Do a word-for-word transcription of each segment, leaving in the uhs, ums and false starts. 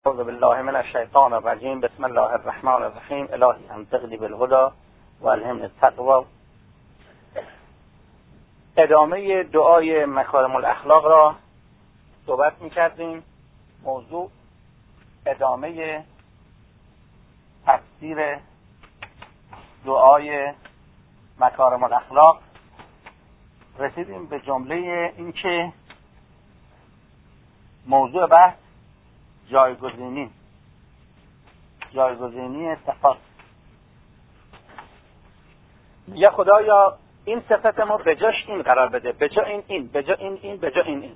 اعوذ بالله من الشیطان الرجیم. بسم الله الرحمن الرحیم. الهی انطقنی بالهدی و الهمنی التقوی. ادامه دعای مکارم الاخلاق را صحبت می‌کردیم. موضوع ادامه تفسیر دعای مکارم الاخلاق. رسیدیم به جمله این که موضوع بحث جایگزینی جایگزینی صفات. میگه خدایا این صفت ما به جاش این قرار بده، به جا این این، به جا این این، به جا این این.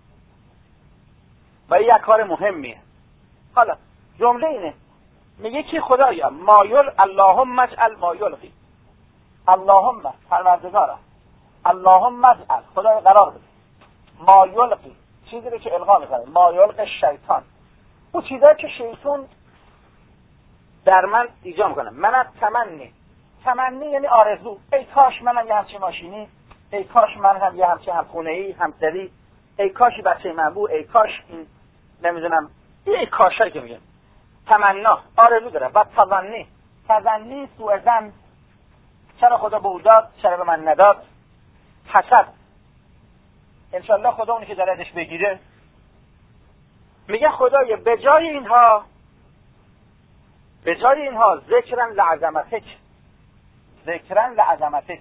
و این یک کار مهمیه. حالا جمله اینه، میگه که خدایا مایل اللهم اجعل ما یلقی، اللهم پروردگارا، اللهم اجعل، خدایا قرار بده ما یلقی، چیزی رو که القا میکنه، ما یلقی شیطان، او چیزایی که شیطان در من ایجاد میکنه. من از تمنی، تمنی یعنی آرزو، ای کاش منم یه همچین ماشینی، ای کاش من هم یه همچین همخونه‌ای، همسری، ای کاشی بچه من بود، ای کاش این نمیدونم، ای کاشایی که میگن تمنا، آرزو داره. و تظنی، تظنی سوء ظن، چرا خدا به او داد چرا به من نداد. حسد، انشالله خدا اونی که دردش بگیره. میگه خدای به جای اینها، به جای اینها ذکرن لعظمتک، ذکرن لعظمتک،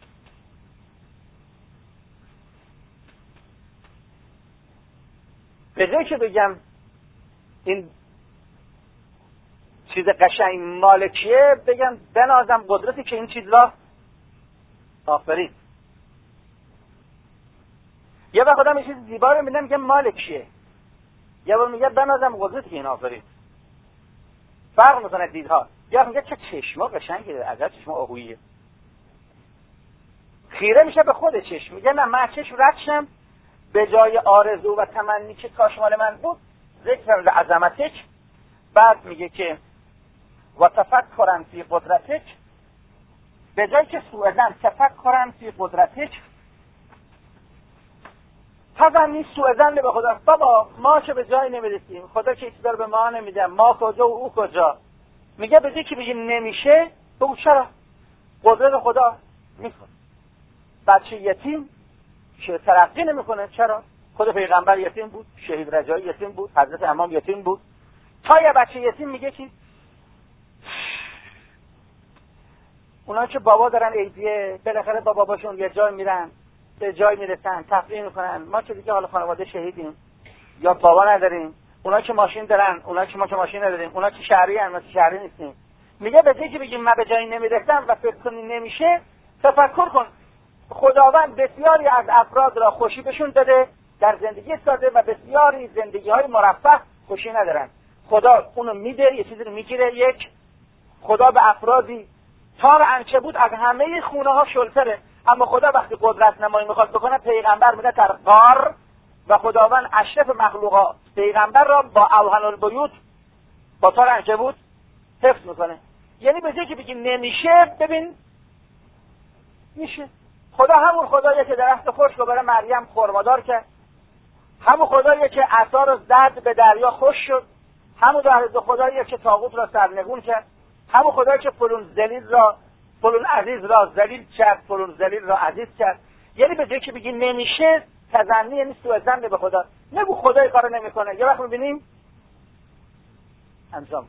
به جای که بگم این چیز قشنگ مالکیه، بگم بنازم قدرتی که این چیز را آفرید. یه وقت خودم این چیز زیبا رو میدم میگم مالکیه، یه وقت میگه بنازم قدرتی که این آفرید. فرق میکنه دیدها. یا میگه چه چشما قشنگه، عجب چشما آهوییه. خیره میشه به خود چشم، میگه نه من چشم رد شم، به جای آرزو و تمنی که کاش مال من بود، ذکر لعظمتک. بعد میگه که و تفکرن فی قدرتک، به جای که سوء ظن تفکرن فی قدرتک. تظنی سوء ظن به خدا، بابا ما که به جای نمیرسیم، خدا که چیزا رو به ما نمیده، ما کجا و او کجا. میگه به جای که بگی نمیشه، بگو چرا قدرت خدا میکنه. بچه یتیم که ترقی نمیکنه، چرا؟ خود پیغمبر یتیم بود، شهید رجایی یتیم بود، حضرت امام یتیم بود. تا یه بچه یتیم میگه که اونا که بابا دارن ایدیه، بالاخره با باباشون یه جای میرن، به جای میرسن، تفریح میکنن. ما که دیگه حالا خانواده شهیدیم یا بابا نداریم، اونا که ماشین دارن، اونا که ما که ماشین نداریم، اونا که شهری ان، ما که شهری نیستیم. میگه به جایی که بگیم من به جایی نمیرسم و فکر کنی نمیشه، تفکر کن خداوند بسیاری از افراد را خوشی بهشون داده در زندگی ساده و بسیاری زندگی های مرفه خوشی ندارن. خدا اونو میده، یه چیزی رو میگیره. یک، خدا به افرادی تار عنکبوت از همه خونه ها شلتره، اما خدا وقتی قدرت نمایی میخواد بکنه، پیغمبر میده در غار و خداوند اشرف مخلوقات پیغمبر را با اوهن البیوت، با تار عنکبوت حفظ میکنه. یعنی به جایی که بگی نمیشه، ببین میشه. خدا همون خداییه که درخت خشک رو برای مریم خرمادار کرد، همون خداییه که عصا رو زد به دریا خوش شد، همون خداییه که طاغوت را سرنگون کرد، همون خدایی که فلون ذلیل را فلون عزیز را ذلیل کرد، فلون ذلیل را عزیز کرد. یعنی به جایی که بگی نمیشه، تظنی یعنی سوء ظن به خدا. نگو خدای کارو نمیکنه. یه وقت میبینیم انجام.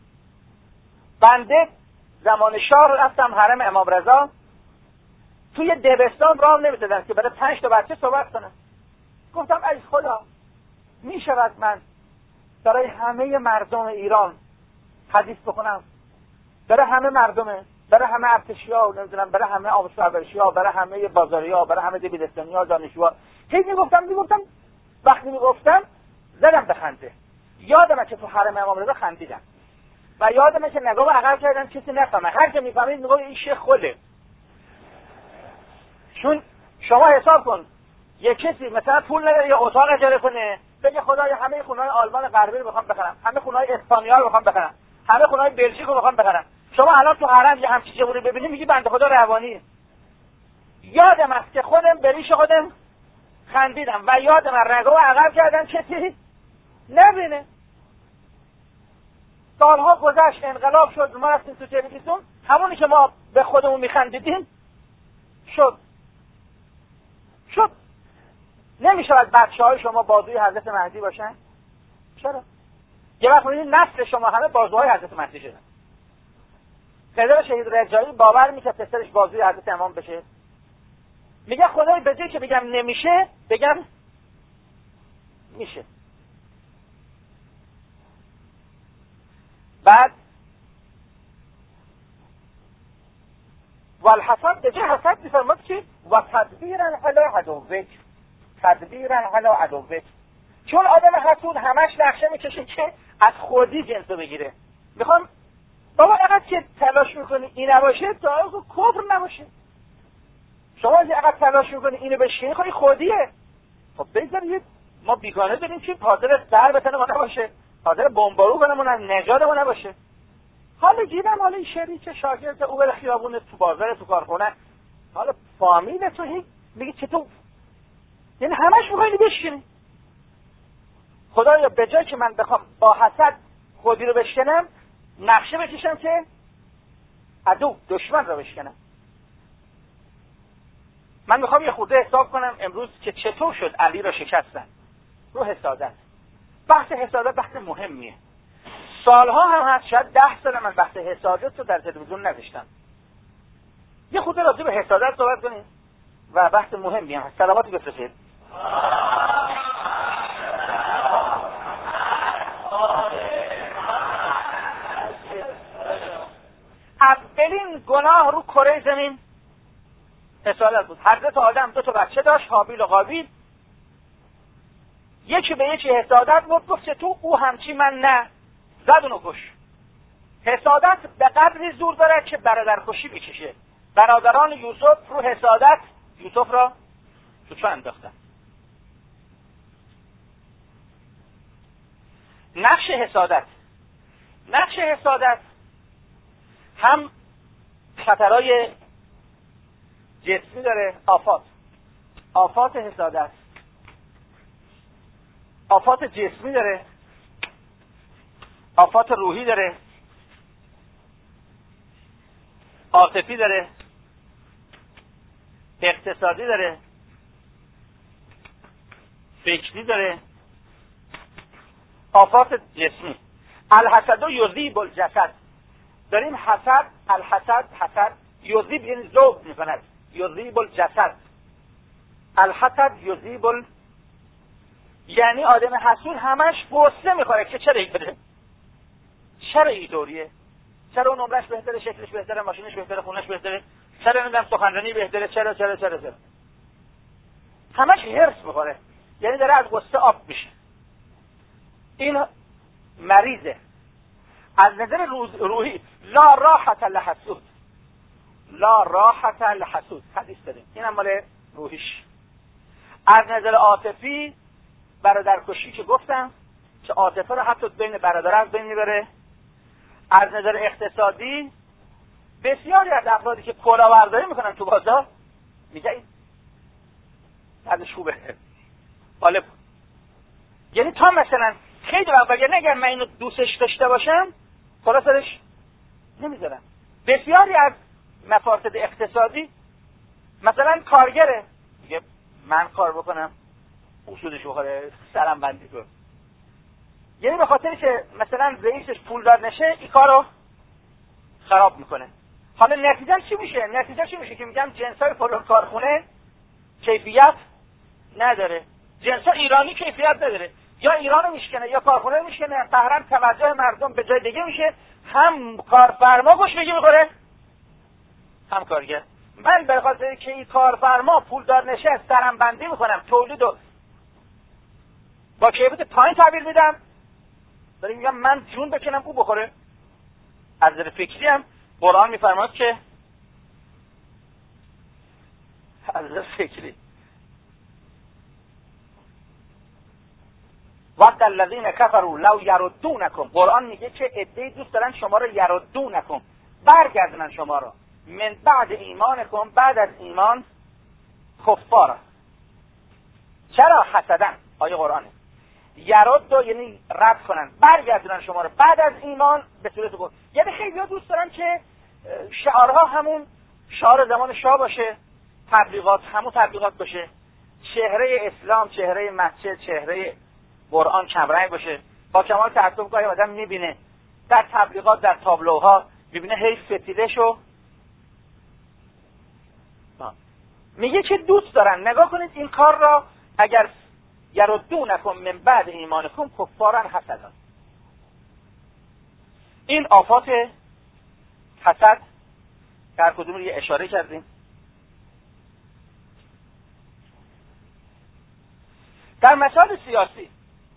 بنده زمان شاه رفتم حرم امام رضا، توی دبستان راه نمیدادن که برای پنج تا بچه صحبت کنم. گفتم ای خدا، میشود من برای همه مردم ایران حدیث بخونم؟ برای همه مردمه، برای همه ارتشی‌ها، نمیدونم برای همه آموزش‌ها، برای همه بازاری‌ها، برای همه دبیرستانی‌ها، دانشجوها. هی میگفتم میگفتم وقتی میگفتم زدم به خنده. یادمه که تو حرم امام رضا خندیدم و یادمه که نگاه عقب کردم کسی نفهمه. هر کی میفهمید میگه این شیخ خله. چون شما حساب کن یک کسی مثلا پول نداره یه اتاق اجاره کنه، بگه خدایا همه خونه‌های آلمان غربی رو میخوام بخرم، همه خونه‌های اسپانیا رو میخوام بخرم، همه خونه‌های بلژیک رو میخوام بخرم. شما الان تو حرم یه همچین چیزی رو ببینید میگی بنده خدا روانی. یادم است که خودم به ریش خودم خندیدم و یادم رگو عقب کردم کسی نبینه. سالها گذشت، انقلاب شد، ما رفتیم تو تلویزیون، همونی که ما به خودمون میخندیدیم شد شد نمیشه از بچه های شما بازوی حضرت مهدی باشن؟ چرا؟ یه وقت میدید نسل شما همه بازوهای حضرت مهدی شدن. پدر شهید رجایی باور میکرد پسرش بازوی حضرت امام بشه؟ میگه خدای به جایی که بگم نمیشه بگم میشه. بعد والحسد به جای حسد میفرماد که و تدبیرا علی عدوک، تدبیرا علی عدوک. چون آدم حسود همش نقشه میکشه که از خودی جنسو بگیره. میخوام بابا اقدر که تلاش میکنی این نباشه تا کفر نباشه. شما اقدر تلاش میکنی اینو بشکنی خواهی خودیه. خب بذارید ما بیگانه داریم که حاضر سر بتنه ما نباشه، حاضر بمبارو کنه ما نجات ما نباشه. حالا گیرم حالا این شریک شاگرد او بره خیابونه، تو بازار، تو کارخونه، حالا فامیل تو هی میگه چطور، یعنی همش میخوایی بشکنی. خدایا به جای که من بخوام با حسد خودی رو بشکنم، نقشه بکشم که عدو دشمن رو بشکنم. من میخوام یه خورده حساب کنم امروز که چطور شد علی رو شکستن رو حسادت. بحث حسادت بحث مهمیه. سالها هم هست، شاید ده سال من بحث حسادت رو در تلویزیون نداشتم. یه خورده راجع به حسادت صحبت کنیم و بحث مهمی هم هست. سلاماتی بفرستید. اولین گناه رو کره زمین حسادت بود. حضرت آدم دو تا بچه داشت، هابیل و قابیل. یکی به یکی حسادت بود، گفت تو او همچی من نه، زد اونو کش. حسادت به قدری زور داره که برادر کشی بکشه. برادران یوسف رو حسادت یوسف را تو چه انداختن. نقش حسادت نقش حسادت هم خطرهای جسمی داره، آفات آفات حسادت آفات جسمی داره، آفات روحی داره، عاطفی داره، اقتصادی داره، فکری داره. آفات جسمی الحسد و یذیب الجسد. داریم حسد، الحسد حسد، یذیب یعنی ذوب میکند، یذیب الجسد. الحسد یذیب ال... یعنی آدم حسود همش غصه میخوره که چرا اینطوره، چرا اینطوریه، چرا اون عمرش بهتره، شکلش بهتره، ماشینش بهتره، خونش بهتره، چرا نمیدونم سخنرانی بهتره، چرا چرا چرا چرا همش هرس میخوره، یعنی داره از غصه آب میشه. این مریضه. از نظر روحی لا راحت لحسود، لا راحت لحسود حدیث داریم، این هم مال روحیش. از نظر عاطفی برادرکشی که گفتم که عاطفه رو حتی بین برادر از بین میبره. از نظر اقتصادی بسیاری از افرادی که کلاهبرداری میکنن تو بازار میگه این ازش خوبه، غالب. یعنی تا مثلا خیلی وقت بگه نگر من اینو دوستش داشته باشم خلاص ازش نمیذارم. بسیاری از مفاسد اقتصادی مثلا کارگره میگه من کار بکنم اصولش بخوره سرم بندی کن، یعنی به خاطر که مثلا رئیسش پولدار نشه این کارو خراب میکنه. حالا نتیجه چی میشه؟ نتیجه چی میشه که میگم جنسای فلان کارخونه کیفیت نداره، جنسا ایرانی کیفیت نداره، یا ایرانو میشکنه یا کارخونه میشکنه، قهرن توجه مردم به جای دیگه میشه، هم کارفرما گوش میگی میخوره هم کارگر. من به خاطر که این کارفرما پولدار نشه سرم بندی میکنم، تولیدو با کیفیت پایین تحویل میدم، داریم میگم من جون بکنم او بخوره. از نظر فکری هم قرآن میفرماد که از نظر فکری وقت الذین کفروا لو یردونکم، قرآن میگه که عده‌ای دوست دارن شما رو یردونکم، برگردونن شما رو، من بعد ایمانکم، بعد از ایمان، کفارا. چرا؟ حسدن. آیه قرآنه. یرد و یعنی رد کنن، برگردونن شما رو بعد از ایمان به صورت گفت. یعنی خیلی ها دوست دارن که شعارها همون شعار زمان شاه باشه، تبلیغات همون تبلیغات باشه، چهره اسلام، چهره مسجد، چهره قرآن کمرنگ باشه. با کمال تأسف گاهی آدم میبینه در تبلیغات، در تابلوها میبینه هی فتیله‌شو میگه که دوست دارن. نگاه کنید این کار را، اگر یردونکم من بعد ایمانکم کفارا حسدا، این آفات حسد در کدوم رو یه اشاره کردیم. در مسائل سیاسی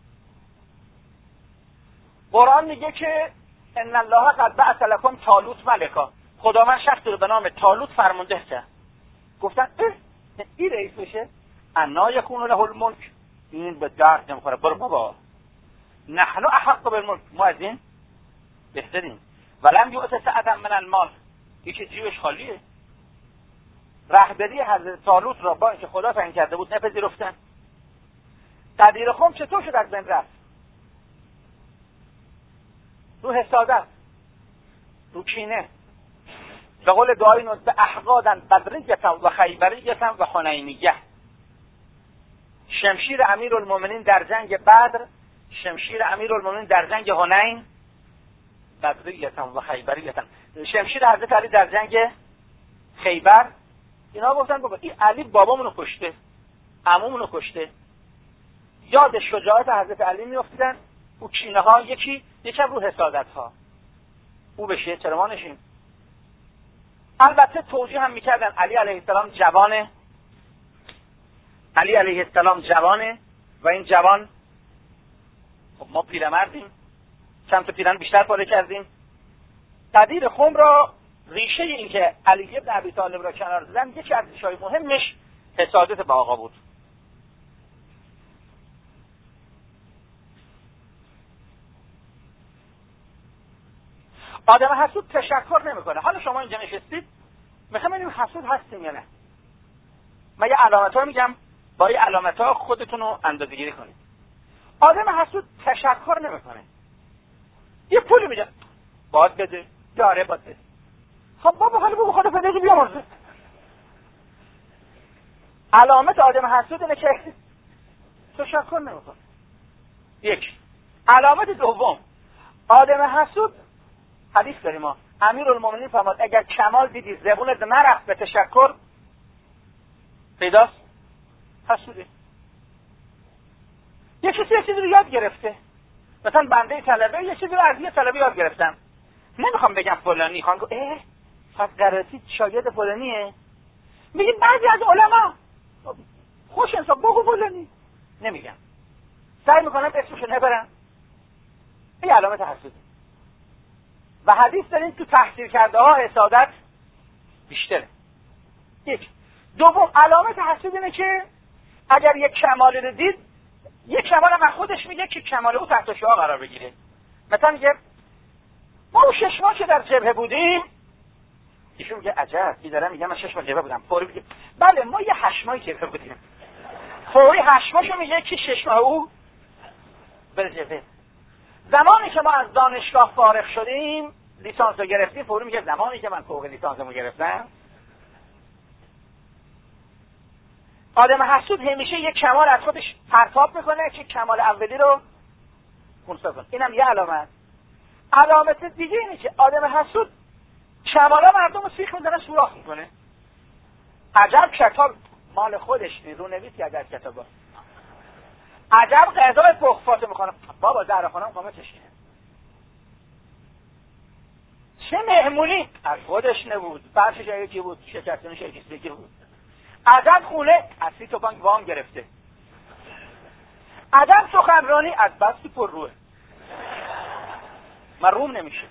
قرآن میگه که ان الله قد بعث لكم طالوت ملکا، خدا من شخصی رو به نام طالوت فرمانده کرد. گفتن اه این رئیس بشه؟ انا یکون له الملک، این به درد نمیخوره، برو بابا، نحن احق بالملک، ما از این بهترین، ولم یؤت سعة من المال، یکی جیبش خالیه. رهبری حضرت طالوت را با اینکه خدا تعیین کرده بود نپذیرفتن. قدیر خم چطور شد از بین رفت؟ رو حسادت، رو کینه. به قول دعای نوت به احقادن بدریتن و خیبریتن و حنینیه، شمشیر امیرالمومنین در جنگ بدر، شمشیر امیرالمومنین در جنگ حنین، بدریتن و خیبریتن، شمشیر حضرت علی در جنگ خیبر. اینا گفتن بابا این علی بابامونو کشته، عمومونو کشته. یاد شجاعت حضرت علی میافتیدن، او کینه ها یکی یکم رو حسادت ها، او بشه چرا ما نشیم. البته توجیه هم میکردن علی علیه السلام جوانه، علی علیه السلام جوانه و این جوان، خب ما پیرمردیم، چند تا پیرن بیشتر پاره کردیم. قدیر خم را ریشه این که علی ابن ابی طالب را کنار زدن، یکی از ریشه‌های مهمش حسادت به آقا بود. آدم حسود تشکر نمیکنه. حالا شما اینجا نشستید، میخوام ببینیم حسود هستیم یا نه. من یه علامت‌ها میگم، با این علامت‌ها خودتون رو اندازه‌گیری کنید. آدم حسود تشکر نمیکنه. یه پولی میده، باید بده، داره باید بده. خب بابا حالا بگو خدا بده بیامرزه. علامت آدم حسود اینه که تشکر نمیکنه. یک. علامت دوم، آدم حسود، حدیث داریم ما، امیرالمومنین فرمود اگر کمال دیدی زبونت نرفت به تشکر، پیداست حسوده. یه کسی یه چیزی رو یاد گرفته، مثلا بنده طلبه یه چیزی رو از یه طلبه یاد گرفتم، نمیخوام بگم فلانی، خواهم گفت اه پس قرارتی شاگرد فلانیه. میگیم بعضی از علما خوش انصاف بگو فلانی، نمیگم، سعی میکنم اسمشو نبرم. این علامت حسوده. و حدیث داریم تو تحصیل کرده ها حسادت بیشتره. یک. دوم علامت حسود اینه که اگر یک کمالی رو دید، یک کمال هم خودش میگه که کمال او تحت شعاع قرار بگیره. مثلا میگه ما اون شش ماه که در جبهه بودیم، ایشون میگه عجب، این دارم میگه من شش ماه جبهه بودم. فوری میگه بله ما یه هشت ماهی جبهه بودیم. فوری هشت ماهشو میگه که شش ماه او بره جبهه. زمانی که ما از دانشگاه فارغ شدیم، لیسانس رو گرفتیم، فوری میگه زمانی که من فوق لیسانسمو گرفتم. آدم حسود همیشه یک کمال از خودش پرتاب میکنه که کمال اولی رو خونسا کنه. اینم یه علامت. علامت دیگه اینه که آدم حسود کمالا مردم رو سیخ میزنه، سوراخ میکنه. عجب کتاب مال خودش نیست، رو نویس کرده از کتابا. عجب غذای پخفاتو میکنه، بابا در خانم قامتش کنه. چه مهمونی از خودش نبود، فرشش یکی بود، شکستنش یکی بود. عجب خونه از سی تا بانک وام گرفته. عجب سخنرانی از بستی پر روه، من روم نمیشه.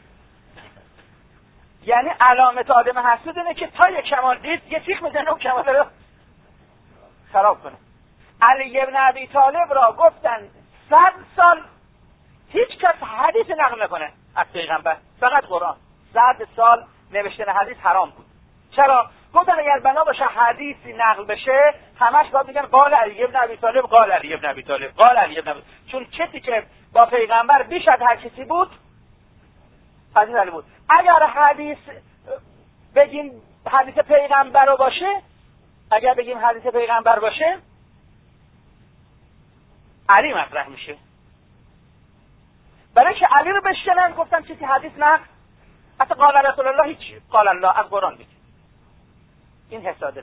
یعنی علامت آدم حسود اینه که تا یک کمال دید یه تیخ میزنه و کمال رو خراب کنه. علی ابن ابی طالب را گفتن صد سال هیچ کس حدیث نقل نکنه از پیغمبر، فقط قرآن. صد سال نوشتن حدیث حرام بود. چرا؟ گفتن اگر بنا باشه حدیثی نقل بشه همش باید بگن قال علی بن ابی طالب، قال علی بن ابی طالب، قال علی بن ابی طالب. چون کسی که با پیغمبر بیش از هر کسی بود حدیث علی بود. اگر حدیث بگیم حدیث پیغمبر رو باشه، اگر بگیم حدیث پیغمبر باشه علی مطرح میشه. برای که علی رو بشکنن گفتن چیزی حدیث نه، اصلا قال رسول الله هیچ، قال الله از قرآن بگیم. این حسادت.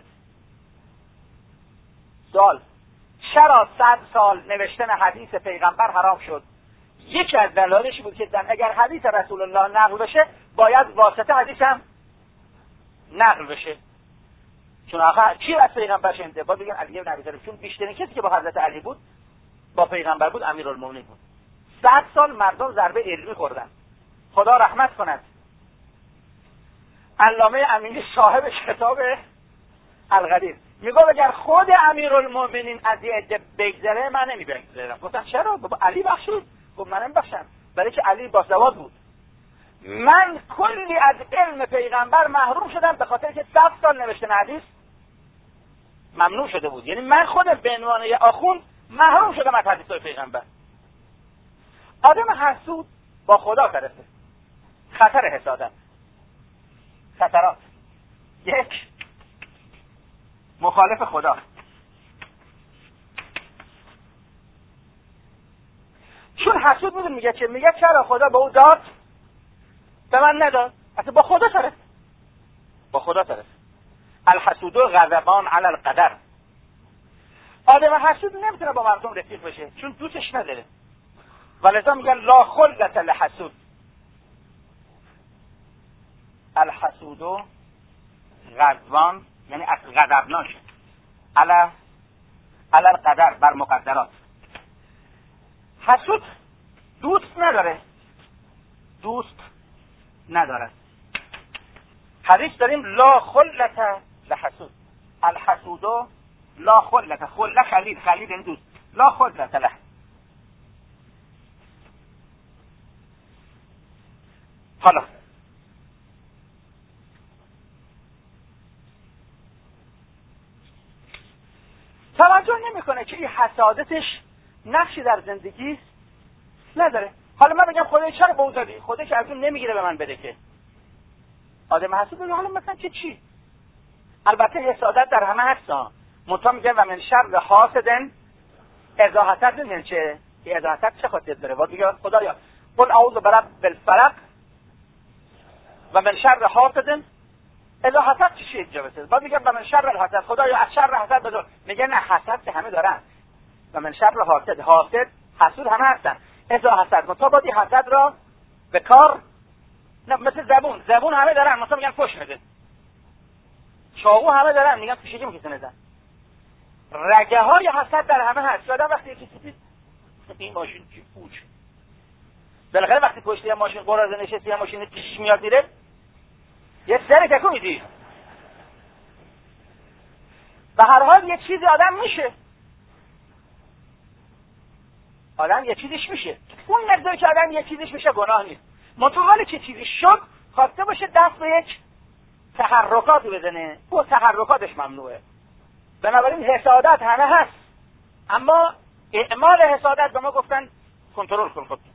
سوال: چرا صد سال نوشتن حدیث پیغمبر حرام شد؟ یکی از دلایلش بود که اگر حدیث رسول الله نقل بشه باید واسطه حدیث هم نقل بشه. چون آخه کی از پیغمبر شنیده؟ باید بگن علی بن ابی طالب، چون بیشترین کسی که با حضرت علی بود با پیغمبر بود امیرالمومنین بود. صد سال مردم ضربه علمی خوردن. خدا رحمت کند علامه امینی صاحب کتاب القدیر میگه اگر خود امیرالمومنین از یه عده بگذره من نمیبگذرم. گفتن چرا؟ بابا علی بخشید. گفت من نمیبخشم، برای که علی باسواد بود. من کلی از علم پیغمبر محروم شدم به خاطر که صد سال نوشتن حدیث ممنوع شده بود. یعنی من خودم به عنوان یه آخوند محروم شدم از حدیث پیغمبر. آدم حسود با خدا طرفه. خطر حسادت. خطرات: یک، مخالف خدا. چون حسود میدون میگه چه؟ میگه چرا خدا به او داد به من نداد؟ اصلا با خدا طرف، با خدا طرف. الحسود غضبان علی القدر. آدم حسود نمیتونه با مردم رفیق بشه چون دوستش نداره. ولذا میگن لا خلة لحسود. الحسود غضبان یعنی از غضبناک علی علی القدر، بر مقدرات. حسود دوست نداره، دوست نداره. حدیث داریم لا خلة لحسود. الحسود لا خلة، خله خلید، خلید این دوست. لا خلة له. حالا توجه نمیکنه که این حسادتش نقشی در زندگی نداره. حالا من بگم خدای چرا به او دادی؟ خدای که از اون نمیگیره به من بده که. آدم حسود بگه حالا مثلا چه چی؟ البته حسادت در همه هست. منتها میگن و من شر حاسد اذا حسد. میگن چه؟ این اذا حسد چه خاطر داره؟ باید بگه خدایا قل اعوذ برب الفلق و من شر حاسد اذا حسد چی شید جوابه؟ باید میگن و من شر الحسد، خدایا از شر حسد بدار. میگن نه، حسد که همه دارن. و من شر حاسد، حاسد حسود همه هستن. اذا حسد تا باید حسد را به کار نه، مثل زبون، زبون همه دارن، مثلا میگن فحش میده. چاقو همه دارن، میگن پیشگی میکشن زن. رگه های حسد در همه هست. آدم وقتی یکی سیدید این ماشین چی پوچ، بالاخره وقتی پشت یه ماشین قراضه نشستی یه ماشین پیشش میاد میره یه سر تکون میدی. به هر حال یه چیزی آدم میشه، آدم یه چیزیش میشه. اون مقداری که آدم یه چیزیش میشه گناه نیست. متوال که چیزی شد خواسته باشه دست به یک تحرکاتی بزنه، او تحرکاتش ممنوعه. بنابراین حسادت همه هست، اما اعمال حسادت به ما گفتن کنترل کن خود.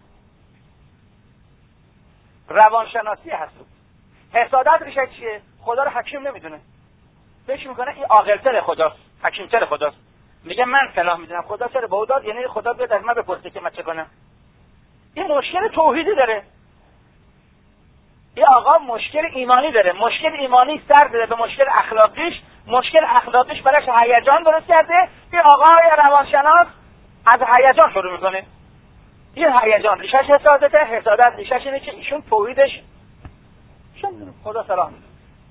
روانشناسی حسود. حسادت ریشه چیه؟ خدا رو حکیم نمیدونه، فکر میکنه این عاقل‌تر خداست، حکیم‌تر خداست. میگه من صلاح میدونم، خدا چرا به او داد؟ یعنی خدا بیاد از من بپرسه که من چه کنم. این مشکل توحیدی داره. این آقا مشکل ایمانی داره. مشکل ایمانی سر داره به مشکل اخلاقیش. مشکل اخلاقیش براش هیجان درست کرده. این آقای روانشناس از هیجان شروع میکنه. این هیجان ریشش حسادته. حسادت ریشش اینه که ایشون توحیدش چون خدا صلاح میده.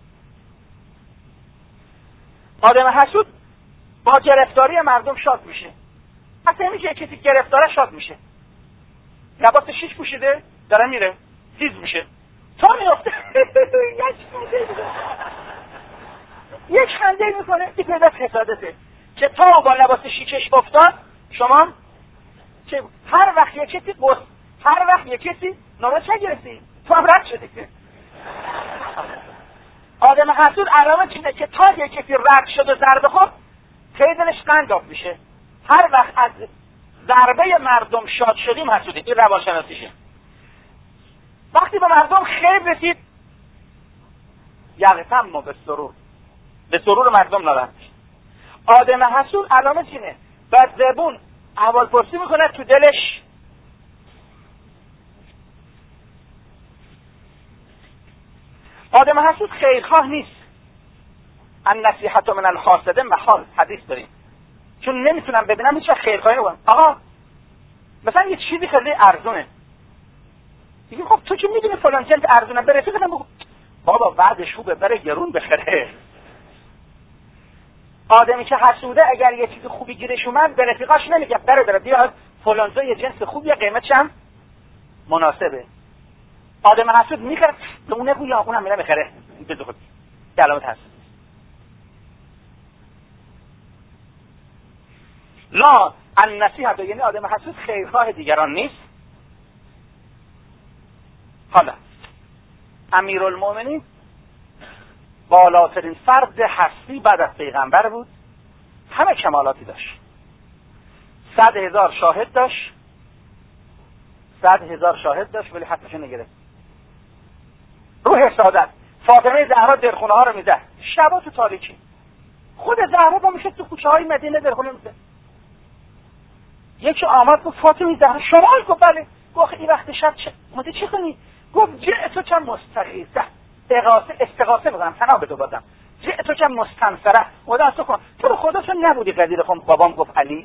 آدم حسود با گرفتاری مردم شاد میشه. اصلا اینی که کسی گرفتاره شاد میشه. لباس شیش پوشیده داره میره تیز میشه، تا میفته یک خنده میکنه. این پیداست حسادته که تا با لباس شیکش افتاد شما چه هر وقت یک کسی قص هر وقت یک کسی نامه چه گرفتی تو هم رد شدی. آدم حسود علامه چیزه که تا یه کسی رد شد و ضربه خورد خیلی دلش قنداف میشه. هر وقت از ضربه مردم شاد شدیم حسودیم. این روانشناسیشه. وقتی به مردم خیر رسید یغتم ما به سرور، به سرور مردم ناراحت میشه. آدم حسود علامه چینه؟ بعد زبون احوال پرسی میکنه تو دلش آدم حسود خیرخواه نیست. النصیحة من الحاسد محال، حدیث داریم. چون نمیتونم ببینم هیچ خیرخواهی نکنم. آقا مثلا یه چیزی خیلی ارزونه، دیگه خب تو که میدونی فلان چیز ارزونه، بره تو بگم بابا بعدش خوبه بره گرون بخره. آدمی که حسوده اگر یه چیز خوبی گیرش اومد به رفیقاش نمیگه بره بره بیا فلانجا یه جنس خوبیه قیمتش هم مناسبه. آدم حسود میخره به اون نگو یا اونم میره میخره. بدو خود کلامت هست. لا النصیحة، یعنی آدم حسود خیرخواه دیگران نیست. حالا امیرالمومنین بالاترین فرد هستی بعد از پیغمبر بود، همه کمالاتی داشت. صد هزار شاهد داشت، صد هزار شاهد داشت ولی حقش نگرفت. روح سعادت فاطمه زهرا درخونه ها رو میزد شبا تو تاریکی. خود زهرا با میشه تو کوچه های مدینه درخونه میزد. یکی آمد گفت فاطمه زهرا شما؟ گفت بله. گفت این وقت شب چه اومدی چی کنی؟ گفت جئتو چه مستغیثه، استغاثه استغاثه میکنم پناه بده بازم. جئتو چه مستنصره، خدا تو کن. تو خدا تو نبودی قدیر خون. بابام گفت علی.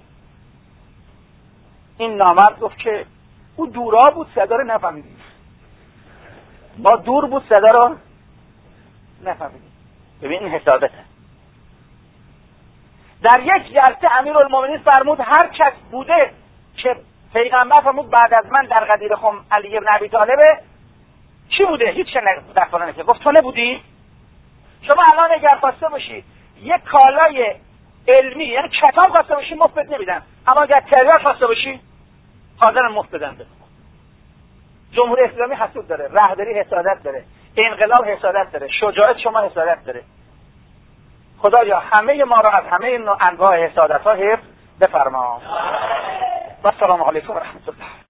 این نامرد گفت که او دورا بود صدا رو نفهمیدیم، ما دور بود صدا رو نفهمیدیم. ببین این حسادته. در یک جلسه امیرالمومنین فرمود هر کس بوده که پیغمبر فرمود بعد از من در قدیر خم علی بن ابی طالبه، چی بوده؟ هیچ چه نگفتن. که گفت تو نبودی؟ شما الان اگر خواسته باشی یک کالای علمی یعنی کتاب خواسته باشی مفت نمیدن، اما اگر تریاک خواسته باشی حاضرن مفت بدن. جمهوری اسلامی حسود داره، رهبری حسادت داره، انقلاب حسادت داره، شجاعت شما حسادت داره. خدایا همه ما را از همه انواع حسادت ها حفظ بفرما. و السلام علیکم و رحمت الله.